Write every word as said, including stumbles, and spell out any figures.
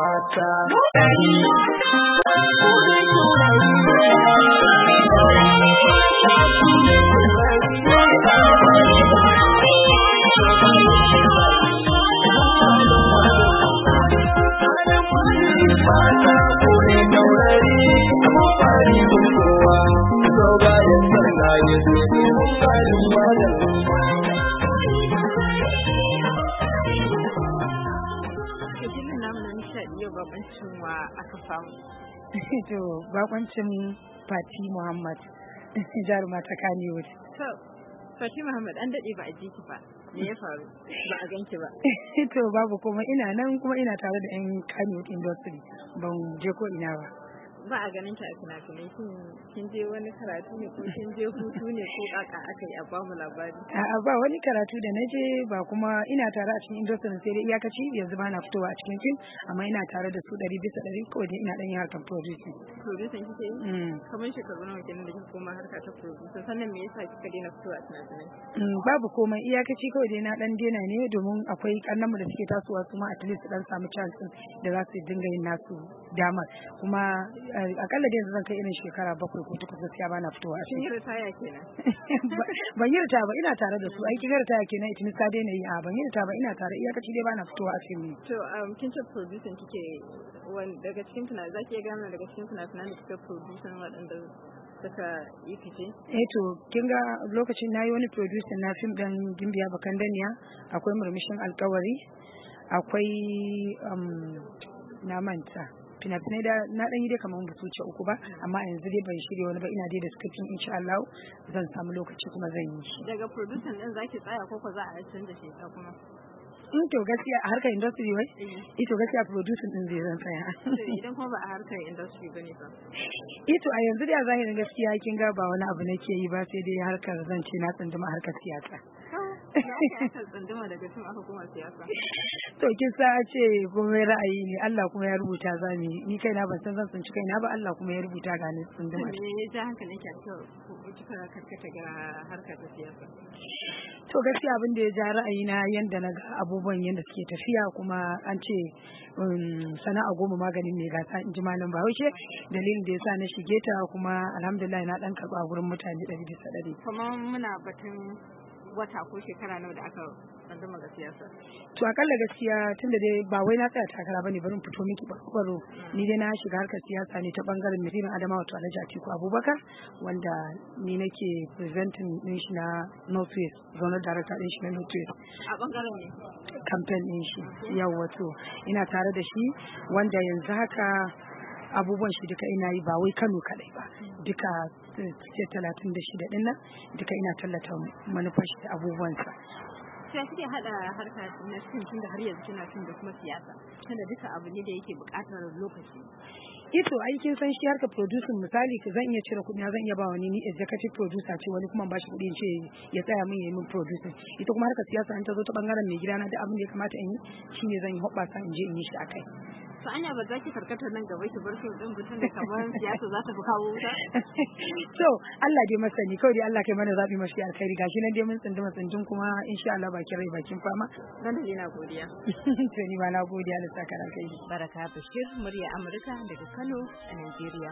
mata. To bakwancin Fati Muhammad jaruma ta Kannywood. To Fati Muhammad an dade ba a ji ki ba. Me ya faru? Ba a ganki ba. To babu kuma ina nan kuma ina tare da yan Kannywood industry ban je ko ina ba. Ba a ganin ki a fina-finai kin je wani karatu ne ko kin je hutu ne ko kaka aka yi a ba mu labari? A'a ba wani karatu da naje ba kuma ina tare a cikin industry sai dai iyakaci yanzu ba na fitowa a cikin film amma ina tare da su ɗari bisa ɗari kawai dai ina ɗan yin harkar producing. Producing kike yi? Kamar shekaru nawa kenan da kika koma harka ta producing sannan me yasa kika daina fitowa a fina-finai? Babu komai iyakaci kawai dai na ɗan daina ne domin akwai kannanmu da suke tasowa su ma at least ɗan samu chance da za su dinga yin nasu damar kuma akalla dai zan kai irin shekara bakwai ko takwas gaskiya bana fitowa a cikin. Kin yi ritaya kenan? Ban yi ritaya ba ina tare da su aikin ritaya kenan ita nisa dai na yi a ban yi ritaya ba ina tare iyakaci dai bana fitowa a cikin. To kin ce producing kike wani daga cikin fina za ki iya gane daga cikin fina-finan da kika producing waɗanda suka yi fice? Eh to kin ga lokacin na yi wani producing na fim ɗin Gimbiya Bakandaniya akwai Murmushin Alkawari akwai na manta. fina-finai da na dan yi dai kamar ba su wuce uku ba amma yanzu dai ban shirya wani ba ina dai da scripting insha Allah zan samu lokaci kuma zan yi shi. Daga producer din zaki tsaya ko ko za a canza shi kuma? In to gaskiya a harkar industry wai? Eh to gaskiya producing din zai zan tsaya. Idan kuma ba a harkar industry bane ba. Eh to a yanzu dai a zahirin gaskiya kin ga ba wani abu nake yi ba sai dai harkar zan ce na tsunduma harkar siyasa. Tsunduma daga tun aka koma siyasa. To kin sa ce komai ra'ayi ne Allah kuma ya rubuta za mu yi ni kaina ban san zan tsinci kaina ba Allah kuma ya rubuta ga ni tsunduma. Me ya ja hankalin ki a kika karkata ga harkar ta siyasa? To gaskiya abin da ya ja ra'ayi na yanda na ga abubuwan yanda suke tafiya kuma an ce sana'a goma maganin ne gasa in ji malam Bahaushe dalilin da yasa na shige ta kuma alhamdulillah na dan karba gurin mutane ɗari bisa ɗari. Kuma muna batun wata ko shekara nawa da aka tsandama ga siyasa? To akalla gaskiya tunda dai ba wai na tsaya takara bane bari fito miki baro ni dai na shiga harkar siyasa ne ta bangaren Mirin Adamawa to Alhaji Atiku Abubakar wanda ni nake presenting din shi na Northwest Zonal Director din shi na Northwest. A bangaren ne? Campaign din shi yawa to ina tare da shi wanda yanzu haka abubuwan shi duka ina yi ba wai Kano kadai ba duka ce talatin da shida din nan duka ina tallata manufar shi da abubuwansa. Sai kike hada harka na fim tun da har yanzu kina fim da kuma siyasa tunda duka abu ne da yake buƙatar lokaci. Ito aikin san shi harka producing misali ki zan iya cire kuɗi zan iya ba wani ni executive producer ce wani kuma ba shi kuɗi ce ya tsaya min yayi min producing ita kuma harka siyasa an ta zo ta bangaren mai gidana da abin da ya kamata in yi shine zan yi hoɓɓasa in je in yi shi akai. To anya ba za ki karkata nan gaba ki bar fim din butun da kamar siyasa za ta fi kawo wuta? To Allah dai masani kawai dai Allah kai mana zabi mashi alkhairi gashi nan dai mun tsinduma tsindin kuma insha Allah bakin rai bakin fama. Dan da ina godiya. To ni ma na godiya da saka kai. Baraka Bashir murya Amurka daga Kano a Najeriya.